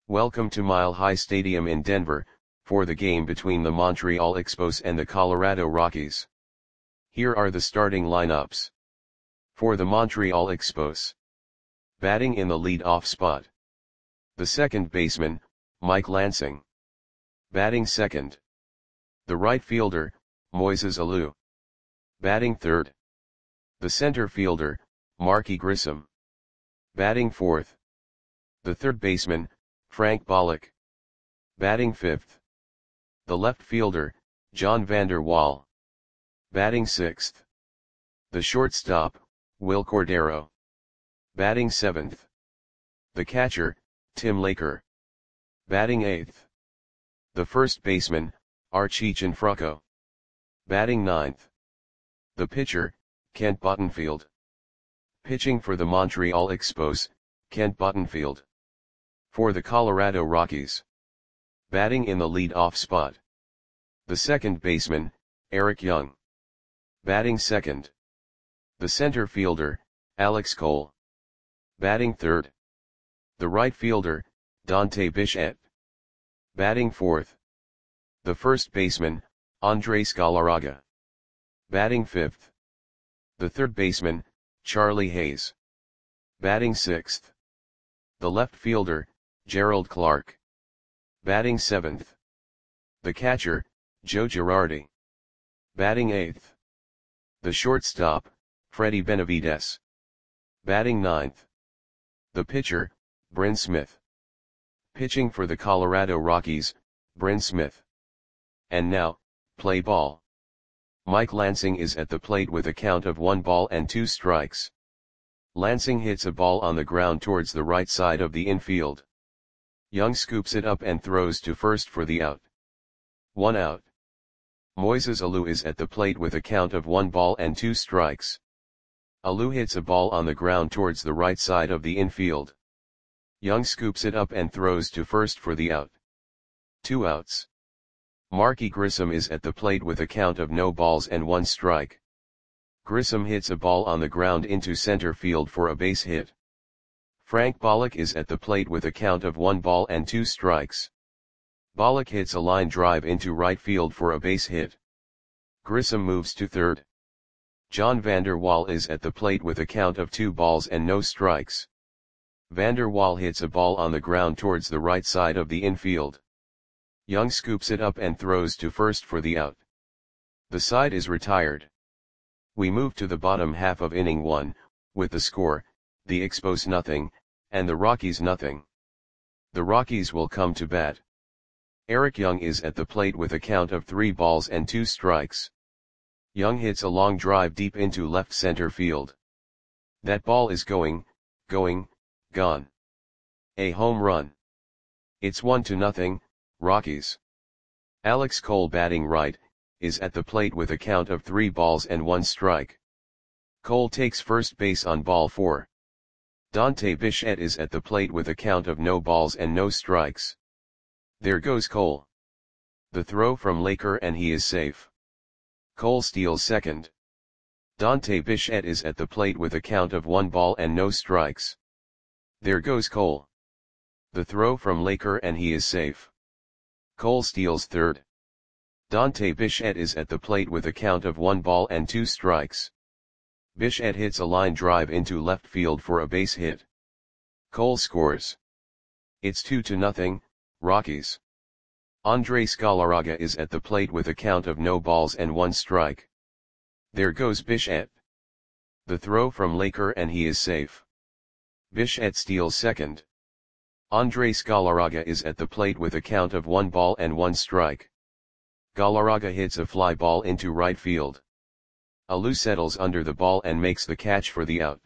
Welcome to Mile High Stadium in Denver, for the game between the Montreal Expos and the Colorado Rockies. Here are the starting lineups. For the Montreal Expos. Batting in the lead-off spot. The second baseman, Mike Lansing. Batting second. The right fielder, Moises Alou. Batting third. The center fielder, Marky Grissom. Batting fourth. The third baseman, Frank Bollock. Batting fifth. The left fielder, John Vander Wal. Batting sixth. The shortstop, Wil Cordero. Batting seventh. The catcher, Tim Laker. Batting eighth. The first baseman, Archie Cianfrocco. Batting ninth. The pitcher, Kent Bottenfield. Pitching for the Montreal Expos, Kent Bottenfield. For the Colorado Rockies. Batting in the lead-off spot. The second baseman, Eric Young. Batting second. The center fielder, Alex Cole. Batting third. The right fielder, Dante Bichette. Batting fourth. The first baseman, Andres Galarraga. Batting fifth. The third baseman, Charlie Hayes. Batting sixth. The left fielder, Gerald Clark. Batting seventh. The catcher, Joe Girardi. Batting eighth. The shortstop, Freddie Benavides. Batting ninth. The pitcher, Bryn Smith. Pitching for the Colorado Rockies, Bryn Smith. And now, play ball. Mike Lansing is at the plate with a count of 1 ball and 2 strikes. Lansing hits a ball on the ground towards the right side of the infield. Young scoops it up and throws to first for the out. 1 out. Moises Alou is at the plate with a count of 1 ball and 2 strikes. Alou hits a ball on the ground towards the right side of the infield. Young scoops it up and throws to first for the out. 2 outs. Marky Grissom is at the plate with a count of no balls and 1 strike. Grissom hits a ball on the ground into center field for a base hit. Frank Bollock is at the plate with a count of 1 ball and 2 strikes. Bollock hits a line drive into right field for a base hit. Grissom moves to third. John Vander Wal is at the plate with a count of 2 balls and no strikes. Vander Wal hits a ball on the ground towards the right side of the infield. Young scoops it up and throws to first for the out. The side is retired. We move to the bottom half of inning 1, with the score, the Expos nothing, and the Rockies nothing. The Rockies will come to bat. Eric Young is at the plate with a count of 3 balls and 2 strikes. Young hits a long drive deep into left center field. That ball is going, gone. A home run. It's 1-0, Rockies. Alex Cole, batting right, is at the plate with a count of 3 balls and 1 strike. Cole takes first base on ball 4. Dante Bichette is at the plate with a count of no balls and no strikes. There goes Cole. The throw from Laker and he is safe. Cole steals second. Dante Bichette is at the plate with a count of 1 ball and no strikes. There goes Cole. The throw from Laker and he is safe. Cole steals third. Dante Bichette is at the plate with a count of 1 ball and 2 strikes. Bichette hits a line drive into left field for a base hit. Cole scores. It's 2-0, Rockies. Andres Galarraga is at the plate with a count of no balls and 1 strike. There goes Bichette. The throw from Laker and he is safe. Bichette steals second. Andres Galarraga is at the plate with a count of 1 ball and 1 strike. Galarraga hits a fly ball into right field. Alou settles under the ball and makes the catch for the out.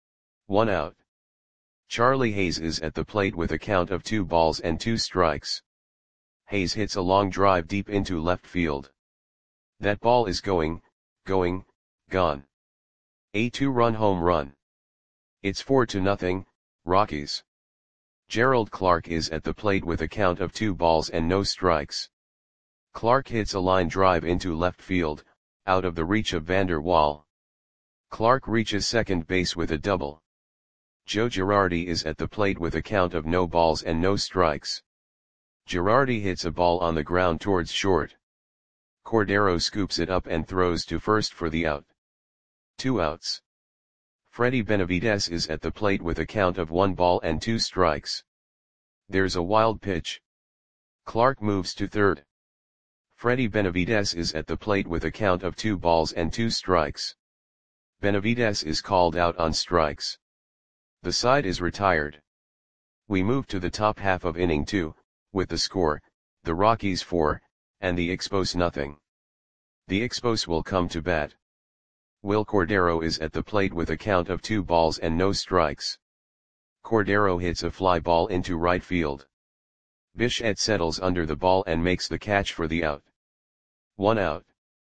1 out. Charlie Hayes is at the plate with a count of 2 balls and 2 strikes. Hayes hits a long drive deep into left field. That ball is going, gone. A 2-run home run. It's 4-0, Rockies. Gerald Clark is at the plate with a count of 2 balls and no strikes. Clark hits a line drive into left field, out of the reach of Vander Wal. Clark reaches second base with a double. Joe Girardi is at the plate with a count of no balls and no strikes. Girardi hits a ball on the ground towards short. Cordero scoops it up and throws to first for the out. 2 outs. Freddy Benavides is at the plate with a count of 1 ball and 2 strikes. There's a wild pitch. Clark moves to third. Freddy Benavides is at the plate with a count of 2 balls and 2 strikes. Benavides is called out on strikes. The side is retired. We move to the top half of inning 2, with the score, the Rockies 4, and the Expos nothing. The Expos will come to bat. Will Cordero is at the plate with a count of 2 balls and no strikes. Cordero hits a fly ball into right field. Bichette settles under the ball and makes the catch for the out. 1 out.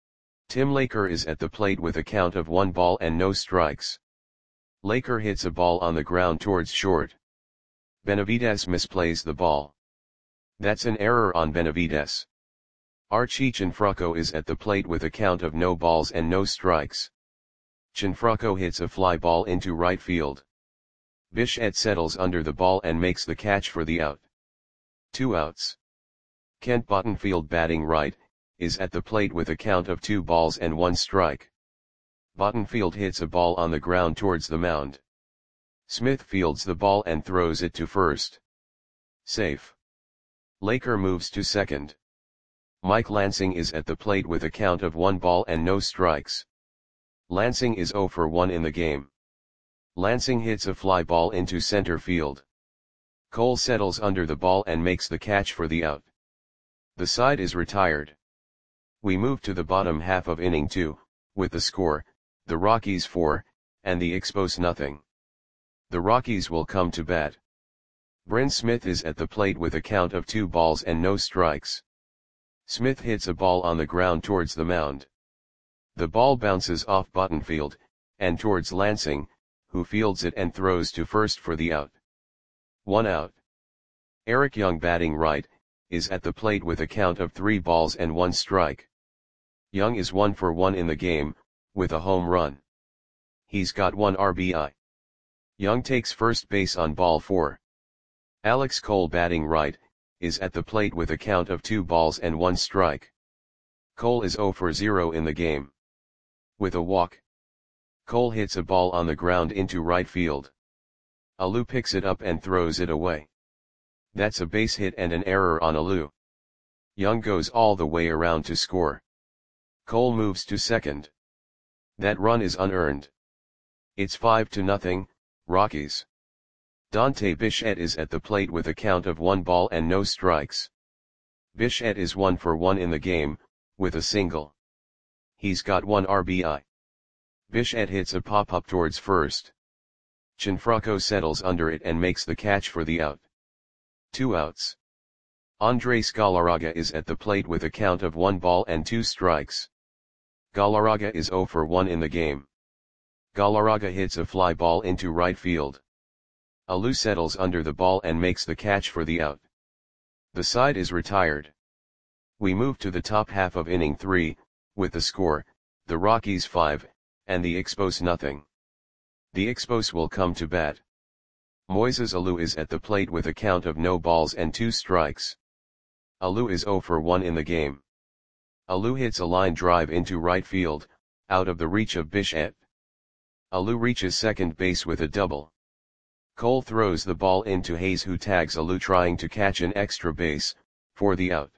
Tim Laker is at the plate with a count of 1 ball and no strikes. Laker hits a ball on the ground towards short. Benavides misplays the ball. That's an error on Benavides. Archie Cianfrocco is at the plate with a count of no balls and no strikes. Cianfrocco hits a fly ball into right field. Bichette settles under the ball and makes the catch for the out. 2 outs. Kent Bottenfield, batting right, is at the plate with a count of 2 balls and 1 strike. Bottenfield hits a ball on the ground towards the mound. Smith fields the ball and throws it to first. Safe. Laker moves to second. Mike Lansing is at the plate with a count of 1 ball and no strikes. Lansing is 0 for 1 in the game. Lansing hits a fly ball into center field. Cole settles under the ball and makes the catch for the out. The side is retired. We move to the bottom half of inning 2, with the score, the Rockies 4, and the Expos nothing. The Rockies will come to bat. Bryn Smith is at the plate with a count of 2 balls and no strikes. Smith hits a ball on the ground towards the mound. The ball bounces off Bottenfield, and towards Lansing, who fields it and throws to first for the out. 1 out. Eric Young, batting right, is at the plate with a count of 3 balls and 1 strike. Young is 1 for 1 in the game, with a home run. He's got 1 RBI. Young takes first base on ball 4. Alex Cole, batting right, is at the plate with a count of 2 balls and 1 strike. Cole is 0 for 0 in the game. With a walk. Cole hits a ball on the ground into right field. Alou picks it up and throws it away. That's a base hit and an error on Alou. Young goes all the way around to score. Cole moves to second. That run is unearned. It's 5-0, Rockies. Dante Bichette is at the plate with a count of 1 ball and no strikes. Bichette is 1 for 1 in the game, with a single. He's got 1 RBI. Bichette hits a pop-up towards first. Cianfrocco settles under it and makes the catch for the out. 2 outs. Andres Galarraga is at the plate with a count of 1 ball and 2 strikes. Galarraga is 0 for 1 in the game. Galarraga hits a fly ball into right field. Alou settles under the ball and makes the catch for the out. The side is retired. We move to the top half of inning 3, with the score, the Rockies 5, and the Expos nothing. The Expos will come to bat. Moises Alou is at the plate with a count of no balls and 2 strikes. Alou is 0 for 1 in the game. Alou hits a line drive into right field, out of the reach of Bichette. Alou reaches second base with a double. Cole throws the ball into Hayes, who tags Alou trying to catch an extra base, for the out.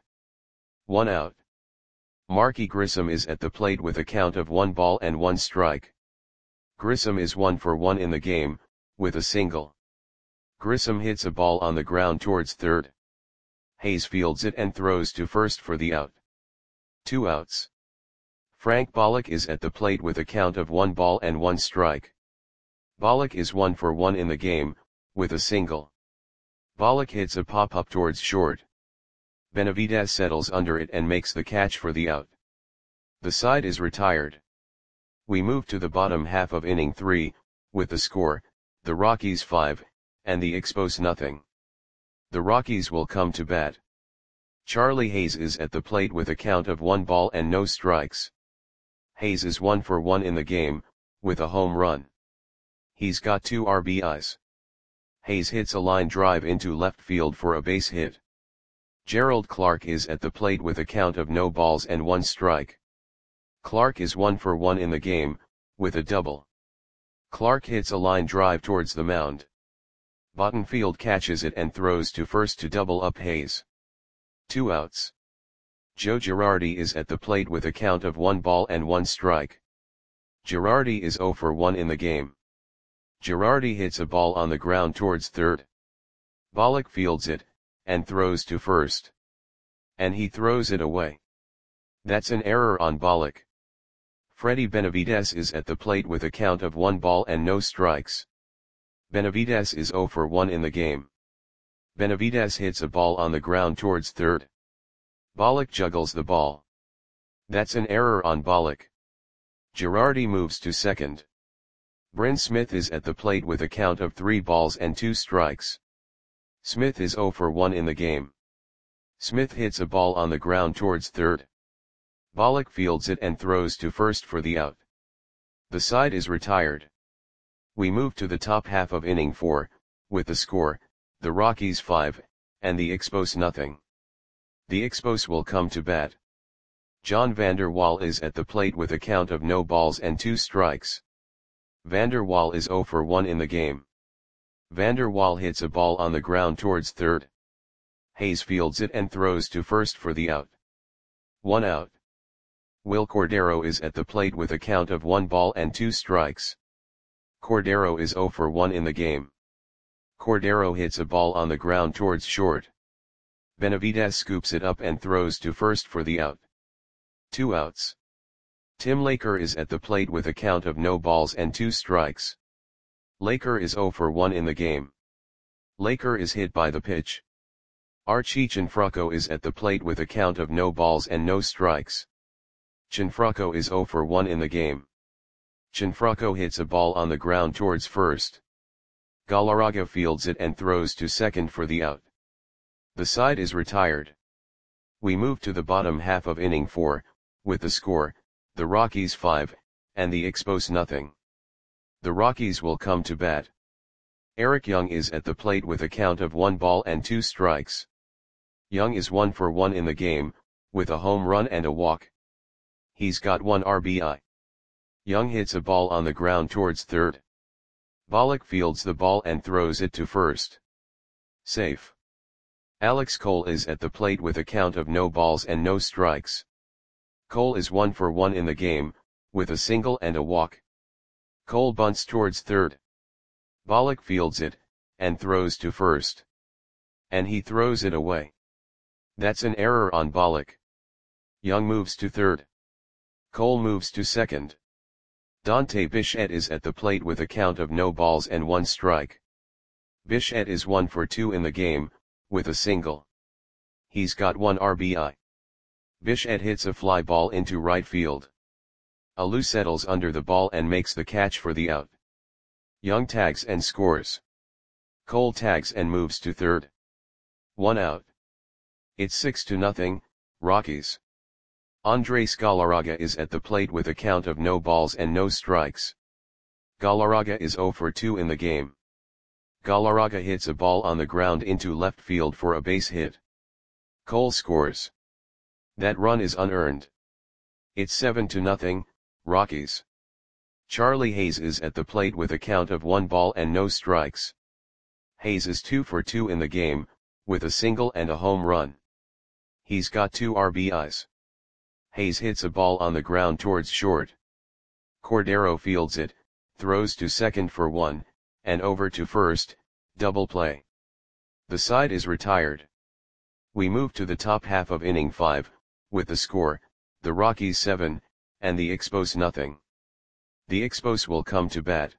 1 out. Marky Grissom is at the plate with a count of 1 ball and 1 strike. Grissom is 1 for 1 in the game, with a single. Grissom hits a ball on the ground towards third. Hayes fields it and throws to first for the out. 2 outs. Frank Bollock is at the plate with a count of 1 ball and 1 strike. Bollock is 1 for 1 in the game, with a single. Bollock hits a pop-up towards short. Benavides settles under it and makes the catch for the out. The side is retired. We move to the bottom half of inning 3, with the score, the Rockies 5, and the Expos nothing. The Rockies will come to bat. Charlie Hayes is at the plate with a count of 1 ball and no strikes. Hayes is 1 for 1 in the game, with a home run. He's got 2 RBIs. Hayes hits a line drive into left field for a base hit. Gerald Clark is at the plate with a count of no balls and 1 strike. Clark is 1 for 1 in the game, with a double. Clark hits a line drive towards the mound. Bottenfield catches it and throws to first to double up Hayes. 2 outs. Joe Girardi is at the plate with a count of 1 ball and 1 strike. Girardi is 0 for 1 in the game. Girardi hits a ball on the ground towards third. Bollock fields it, and throws to first. And he throws it away. That's an error on Bollock. Freddie Benavides is at the plate with a count of 1 ball and no strikes. Benavides is 0 for 1 in the game. Benavides hits a ball on the ground towards third. Bollock juggles the ball. That's an error on Bollock. Girardi moves to second. Bryn Smith is at the plate with a count of 3 balls and 2 strikes. Smith is 0 for 1 in the game. Smith hits a ball on the ground towards third. Bollock fields it and throws to first for the out. The side is retired. We move to the top half of inning 4, with the score, the Rockies 5, and the Expos nothing. The Expos will come to bat. John Vander Wal is at the plate with a count of no balls and 2 strikes. Vander Wal is 0 for 1 in the game. Vander Wal hits a ball on the ground towards third. Hayes fields it and throws to first for the out. 1 out. Will Cordero is at the plate with a count of 1 ball and 2 strikes. Cordero is 0 for 1 in the game. Cordero hits a ball on the ground towards short. Benavides scoops it up and throws to first for the out. 2 outs. Tim Laker is at the plate with a count of no balls and 2 strikes. Laker is 0 for 1 in the game. Laker is hit by the pitch. Archie Cianfrocco is at the plate with a count of no balls and no strikes. Cianfrocco is 0 for 1 in the game. Cianfrocco hits a ball on the ground towards first. Galarraga fields it and throws to second for the out. The side is retired. We move to the bottom half of inning 4, with the score, the Rockies 5, and the Expos nothing. The Rockies will come to bat. Eric Young is at the plate with a count of 1 ball and 2 strikes. Young is 1 for 1 in the game, with a home run and a walk. He's got 1 RBI. Young hits a ball on the ground towards third. Bollock fields the ball and throws it to first. Safe. Alex Cole is at the plate with a count of no balls and no strikes. Cole is 1 for 1 in the game, with a single and a walk. Cole bunts towards third. Bollock fields it, and throws to first. And he throws it away. That's an error on Bollock. Young moves to third. Cole moves to second. Dante Bichette is at the plate with a count of no balls and 1 strike. Bichette is 1 for 2 in the game, with a single. He's got 1 RBI. Bichette hits a fly ball into right field. Alou settles under the ball and makes the catch for the out. Young tags and scores. Cole tags and moves to third. 1 out. It's 6-0, Rockies. Andres Galarraga is at the plate with a count of no balls and no strikes. Galarraga is 0 for 2 in the game. Galarraga hits a ball on the ground into left field for a base hit. Cole scores. That run is unearned. It's 7-0, Rockies. Charlie Hayes is at the plate with a count of 1 ball and no strikes. Hayes is 2 for 2 in the game, with a single and a home run. He's got 2 RBIs. Hayes hits a ball on the ground towards short. Cordero fields it, throws to second for 1, and over to first, double play. The side is retired. We move to the top half of inning 5, with the score, the Rockies 7, and the Expos nothing. The Expos will come to bat.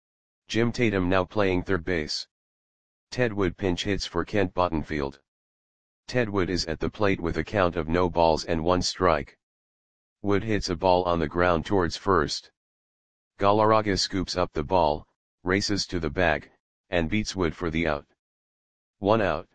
Jim Tatum now playing third base. Ted Wood pinch hits for Kent Bottenfield. Ted Wood is at the plate with a count of no balls and 1 strike. Wood hits a ball on the ground towards first. Galarraga scoops up the ball, races to the bag, and beats Wood for the out. 1 out.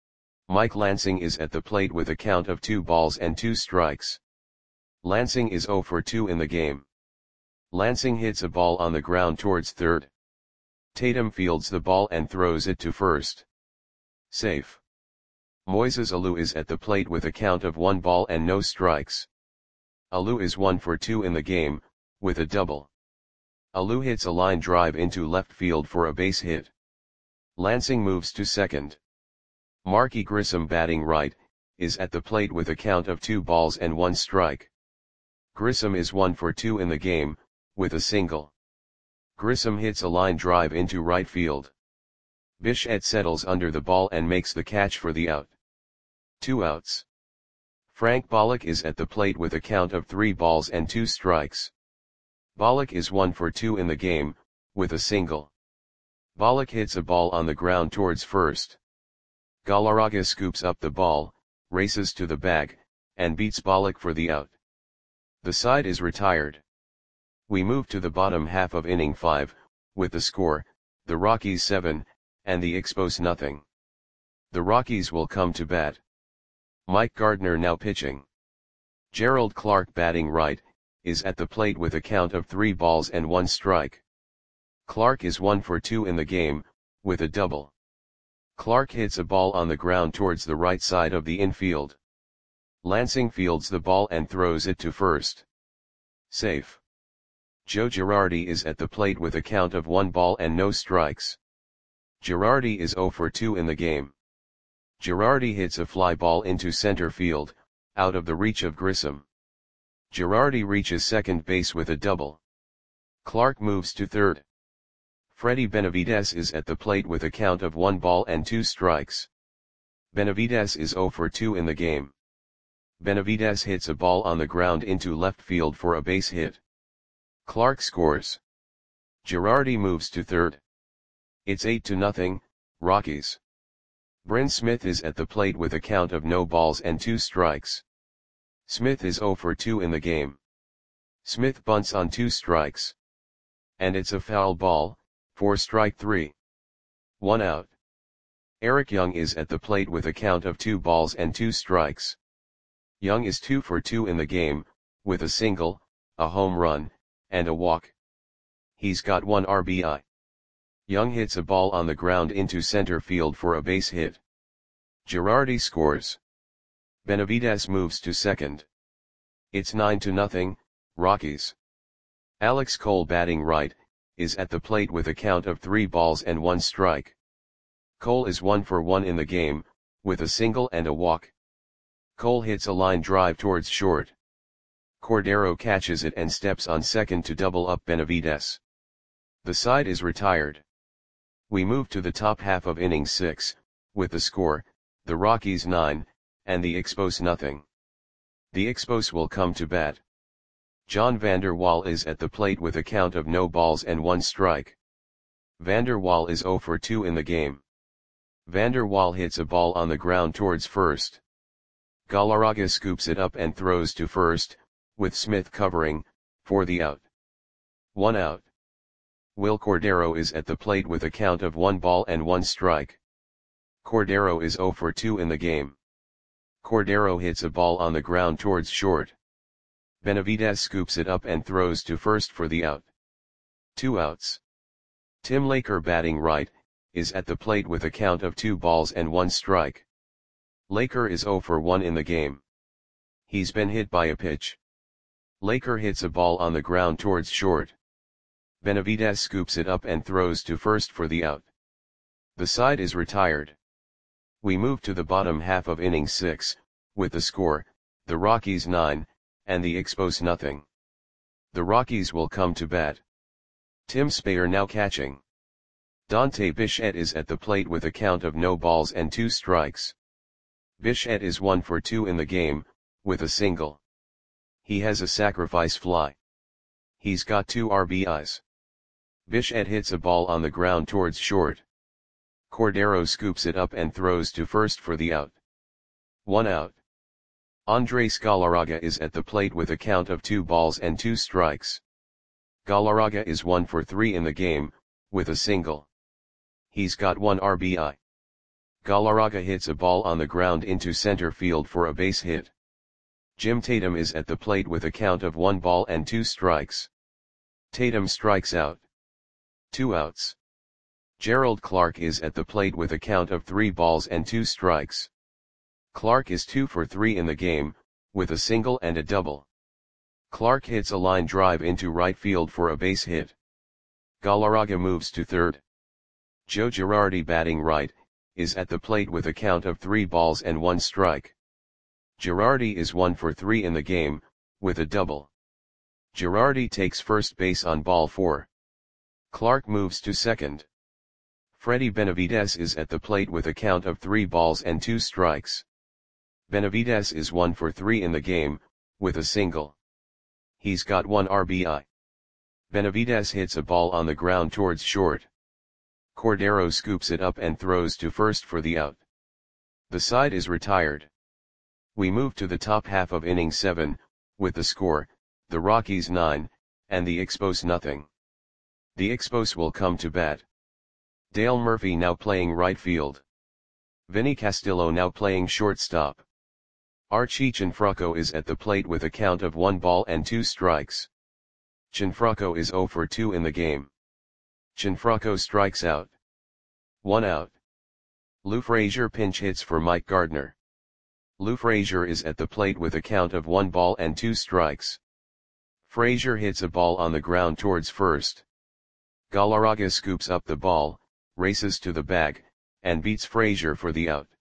Mike Lansing is at the plate with a count of 2 balls and 2 strikes. Lansing is 0 for 2 in the game. Lansing hits a ball on the ground towards third. Tatum fields the ball and throws it to first. Safe. Moises Alou is at the plate with a count of 1 ball and no strikes. Alou is 1 for 2 in the game, with a double. Alou hits a line drive into left field for a base hit. Lansing moves to second. Marky Grissom, batting right, is at the plate with a count of 2 balls and 1 strike. Grissom is 1 for 2 in the game, with a single. Grissom hits a line drive into right field. Bichette settles under the ball and makes the catch for the out. 2 outs. Frank Bollock is at the plate with a count of 3 balls and 2 strikes. Bollock is 1 for 2 in the game, with a single. Bollock hits a ball on the ground towards first. Galarraga scoops up the ball, races to the bag, and beats Bollock for the out. The side is retired. We move to the bottom half of inning 5, with the score, the Rockies 7, and the Expos nothing. The Rockies will come to bat. Mike Gardner now pitching. Gerald Clark, batting right, is at the plate with a count of 3 balls and 1 strike. Clark is 1 for 2 in the game, with a double. Clark hits a ball on the ground towards the right side of the infield. Lansing fields the ball and throws it to first. Safe. Joe Girardi is at the plate with a count of 1 ball and no strikes. Girardi is 0 for 2 in the game. Girardi hits a fly ball into center field, out of the reach of Grissom. Girardi reaches second base with a double. Clark moves to third. Freddie Benavides is at the plate with a count of 1 ball and 2 strikes. Benavides is 0 for 2 in the game. Benavides hits a ball on the ground into left field for a base hit. Clark scores. Girardi moves to third. It's 8-0, Rockies. Bryn Smith is at the plate with a count of no balls and 2 strikes. Smith is 0 for 2 in the game. Smith bunts on 2 strikes. And it's a foul ball, for strike 3. 1 out. Eric Young is at the plate with a count of 2 balls and 2 strikes. Young is 2 for 2 in the game, with a single, a home run, and a walk. He's got 1 RBI. Young hits a ball on the ground into center field for a base hit. Girardi scores. Benavides moves to second. It's 9-0, Rockies. Alex Cole, batting right, is at the plate with a count of 3 balls and 1 strike. Cole is 1 for 1 in the game, with a single and a walk. Cole hits a line drive towards short. Cordero catches it and steps on second to double up Benavides. The side is retired. We move to the top half of inning 6, with the score, the Rockies 9, and the Expos nothing. The Expos will come to bat. John Vander Wal is at the plate with a count of no balls and 1 strike. Vander Wal is 0 for 2 in the game. Vander Wal hits a ball on the ground towards first. Galarraga scoops it up and throws to first, with Smith covering, for the out. 1 out. Will Cordero is at the plate with a count of 1 ball and 1 strike. Cordero is 0 for 2 in the game. Cordero hits a ball on the ground towards short. Benavides scoops it up and throws to first for the out. 2 outs. Tim Laker, batting right, is at the plate with a count of 2 balls and 1 strike. Laker is 0 for 1 in the game. He's been hit by a pitch. Laker hits a ball on the ground towards short. Benavides scoops it up and throws to first for the out. The side is retired. We move to the bottom half of inning 6, with the score, the Rockies 9, and the Expos nothing. The Rockies will come to bat. Tim Speyer now catching. Dante Bichette is at the plate with a count of no balls and 2 strikes. Bichette is 1 for 2 in the game, with a single. He has a sacrifice fly. He's got 2 RBIs. Bichette hits a ball on the ground towards short. Cordero scoops it up and throws to first for the out. 1 out. Andres Galarraga is at the plate with a count of 2 balls and 2 strikes. Galarraga is 1 for 3 in the game, with a single. He's got 1 RBI. Galarraga hits a ball on the ground into center field for a base hit. Jim Tatum is at the plate with a count of 1 ball and 2 strikes. Tatum strikes out. 2 outs. Gerald Clark is at the plate with a count of 3 balls and 2 strikes. Clark is 2 for 3 in the game, with a single and a double. Clark hits a line drive into right field for a base hit. Galarraga moves to third. Joe Girardi, batting right, is at the plate with a count of 3 balls and 1 strike. Girardi is 1 for 3 in the game, with a double. Girardi takes first base on ball 4. Clark moves to second. Freddie Benavides is at the plate with a count of 3 balls and 2 strikes. Benavides is 1 for 3 in the game, with a single. He's got 1 RBI. Benavides hits a ball on the ground towards short. Cordero scoops it up and throws to first for the out. The side is retired. We move to the top half of inning 7, with the score, the Rockies 9, and the Expos nothing. The Expos will come to bat. Dale Murphy now playing right field. Vinny Castillo now playing shortstop. Archie Cianfrocco is at the plate with a count of 1 ball and 2 strikes. Cianfrocco is 0 for 2 in the game. Cianfrocco strikes out. 1 out. Lou Frazier pinch hits for Mike Gardner. Lou Frazier is at the plate with a count of 1 ball and 2 strikes. Frazier hits a ball on the ground towards first. Galarraga scoops up the ball, races to the bag, and beats Frazier for the out.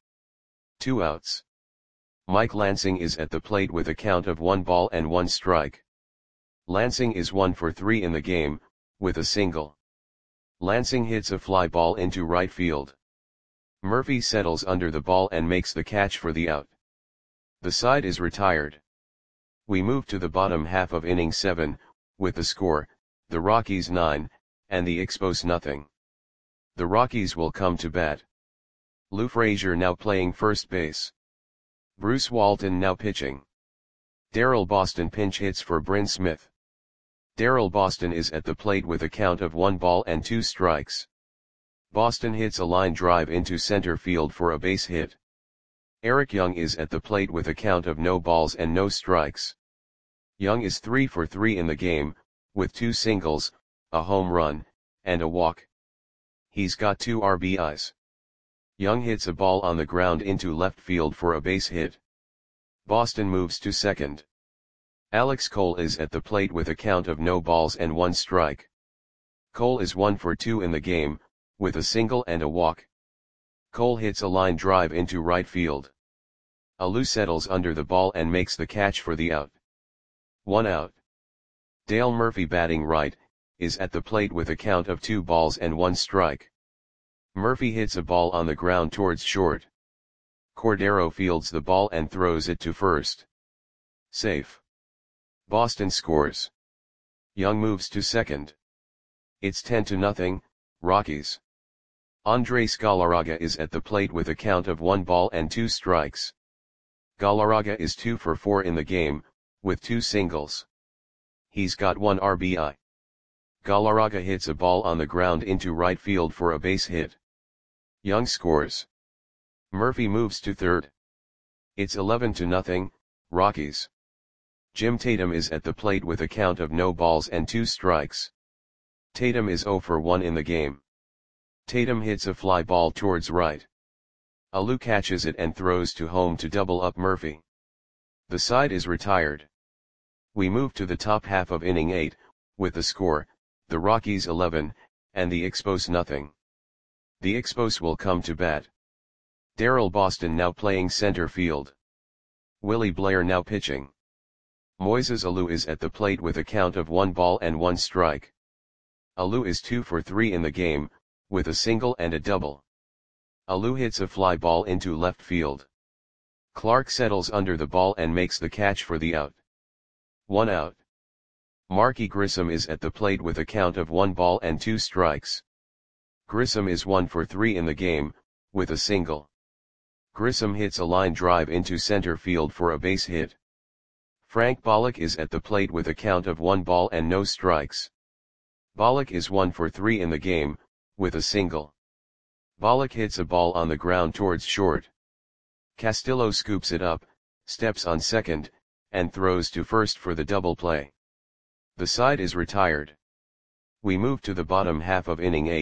2 outs. Mike Lansing is at the plate with a count of 1 ball and 1 strike. Lansing is 1 for 3 in the game, with a single. Lansing hits a fly ball into right field. Murphy settles under the ball and makes the catch for the out. The side is retired. We move to the bottom half of inning 7, with the score, the Rockies 9, and the Expos nothing. The Rockies will come to bat. Lou Frazier now playing first base. Bruce Walton now pitching. Darryl Boston pinch hits for Bryn Smith. Darryl Boston is at the plate with a count of 1 ball and 2 strikes. Boston hits a line drive into center field for a base hit. Eric Young is at the plate with a count of no balls and no strikes. Young is 3 for 3 in the game, with 2 singles, a home run, and a walk. He's got 2 RBIs. Young hits a ball on the ground into left field for a base hit. Boston moves to second. Alex Cole is at the plate with a count of no balls and 1 strike. Cole is 1 for 2 in the game, with a single and a walk. Cole hits a line drive into right field. Alou settles under the ball and makes the catch for the out. 1 out. Dale Murphy, batting right, is at the plate with a count of 2 balls and 1 strike. Murphy hits a ball on the ground towards short. Cordero fields the ball and throws it to first. Safe. Boston scores. Young moves to second. It's 10-0, Rockies. Andres Galarraga is at the plate with a count of 1 ball and 2 strikes. Galarraga is 2 for 4 in the game, with 2 singles. He's got 1 RBI. Galarraga hits a ball on the ground into right field for a base hit. Young scores. Murphy moves to third. It's 11-0, Rockies. Jim Tatum is at the plate with a count of no balls and 2 strikes. Tatum is 0 for 1 in the game. Tatum hits a fly ball towards right. Alou catches it and throws to home to double up Murphy. The side is retired. We move to the top half of inning 8, with the score, the Rockies 11, and the Expos nothing. The Expos will come to bat. Darryl Boston now playing center field. Willie Blair now pitching. Moises Alou is at the plate with a count of 1 ball and 1 strike. Alou is 2 for 3 in the game, with a single and a double. Alou hits a fly ball into left field. Clark settles under the ball and makes the catch for the out. 1 out. Marky Grissom is at the plate with a count of 1 ball and 2 strikes. Grissom is 1 for 3 in the game, with a single. Grissom hits a line drive into center field for a base hit. Frank Bollock is at the plate with a count of 1 ball and no strikes. Bollock is 1 for 3 in the game, with a single. Bollock hits a ball on the ground towards short. Castillo scoops it up, steps on second, and throws to first for the double play. The side is retired. We move to the bottom half of inning 8,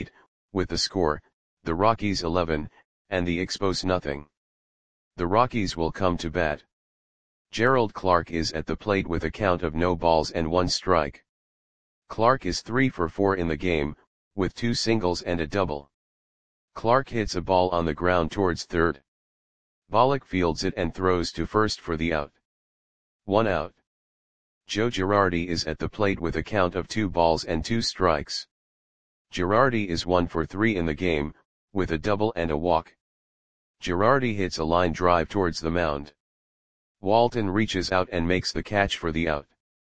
with the score, the Rockies 11, and the Expos nothing. The Rockies will come to bat. Gerald Clark is at the plate with a count of no balls and 1 strike. Clark is 3 for 4 in the game, with 2 singles and a double. Clark hits a ball on the ground towards third. Bollock fields it and throws to first for the out. 1 out. Joe Girardi is at the plate with a count of 2 balls and 2 strikes. Girardi is 1 for 3 in the game, with a double and a walk. Girardi hits a line drive towards the mound. Walton reaches out and makes the catch for the out.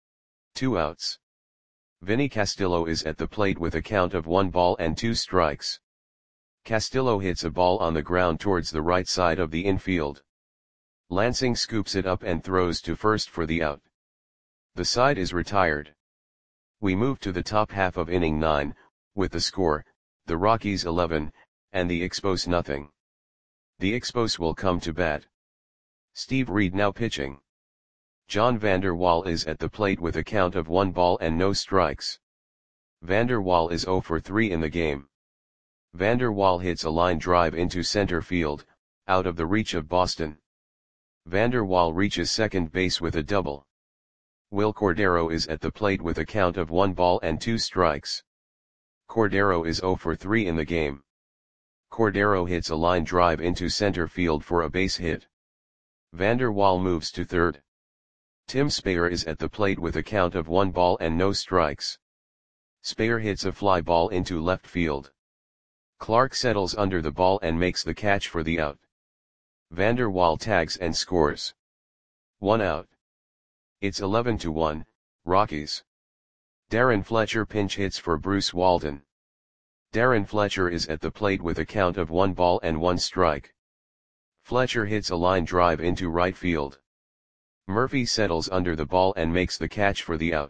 2 outs. Vinny Castillo is at the plate with a count of 1 ball and 2 strikes. Castillo hits a ball on the ground towards the right side of the infield. Lansing scoops it up and throws to first for the out. The side is retired. We move to the top half of inning 9, with the score, the Rockies 11, and the Expos nothing. The Expos will come to bat. Steve Reed now pitching. John Vander Wal is at the plate with a count of 1 ball and no strikes. Vander Wal is 0 for 3 in the game. Vander Wal hits a line drive into center field, out of the reach of Boston. Vander Wal reaches second base with a double. Will Cordero is at the plate with a count of 1 ball and 2 strikes. Cordero is 0 for 3 in the game. Cordero hits a line drive into center field for a base hit. Vander Wal moves to third. Tim Speyer is at the plate with a count of 1 ball and no strikes. Speyer hits a fly ball into left field. Clark settles under the ball and makes the catch for the out. Vander Wal tags and scores. 1 out. It's 11-1, Rockies. Darren Fletcher pinch hits for Bruce Walton. Darren Fletcher is at the plate with a count of 1 ball and 1 strike. Fletcher hits a line drive into right field. Murphy settles under the ball and makes the catch for the out.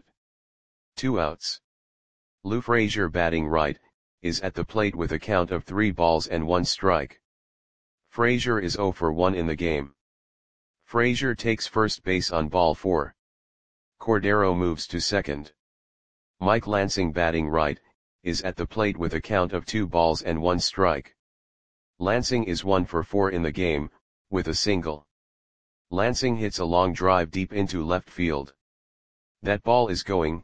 2 outs. Lou Frazier batting right, is at the plate with a count of 3 balls and 1 strike. Frazier is 0 for 1 in the game. Frazier takes first base on ball 4. Cordero moves to second. Mike Lansing batting right, is at the plate with a count of 2 balls and 1 strike. Lansing is 1 for 4 in the game, with a single. Lansing hits a long drive deep into left field. That ball is gone.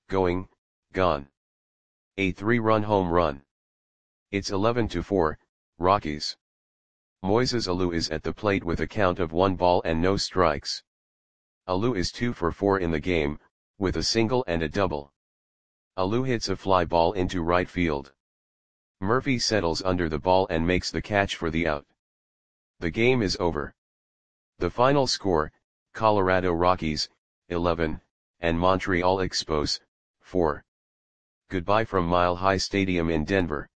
A 3-run home run. It's 11-4, Rockies. Moises Alou is at the plate with a count of 1 ball and no strikes. Alou is 2 for 4 in the game, with a single and a double. Alou hits a fly ball into right field. Murphy settles under the ball and makes the catch for the out. The game is over. The final score, Colorado Rockies, 11, and Montreal Expos, 4. Goodbye from Mile High Stadium in Denver.